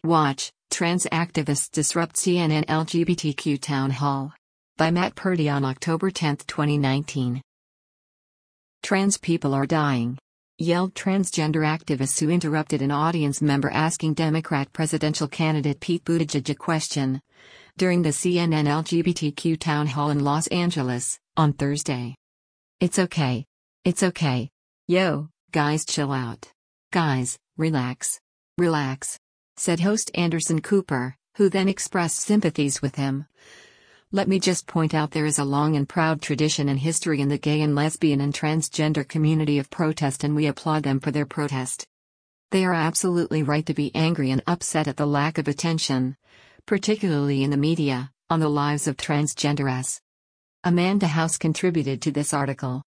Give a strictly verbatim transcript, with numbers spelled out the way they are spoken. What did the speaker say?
Watch, Trans Activists Disrupt C N N L G B T Q Town Hall. By Matt Purdy on October tenth, twenty nineteen. Trans people are dying, yelled transgender activists who interrupted an audience member asking Democrat presidential candidate Pete Buttigieg a question during the C N N L G B T Q Town Hall in Los Angeles on Thursday. It's okay. It's okay. Yo, guys, chill out. Guys, relax. Relax, said host Anderson Cooper, who then expressed sympathies with him. Let me just point out there is a long and proud tradition and history in the gay and lesbian and transgender community of protest, and we applaud them for their protest. They are absolutely right to be angry and upset at the lack of attention, particularly in the media, on the lives of transgenders. Amanda House contributed to this article.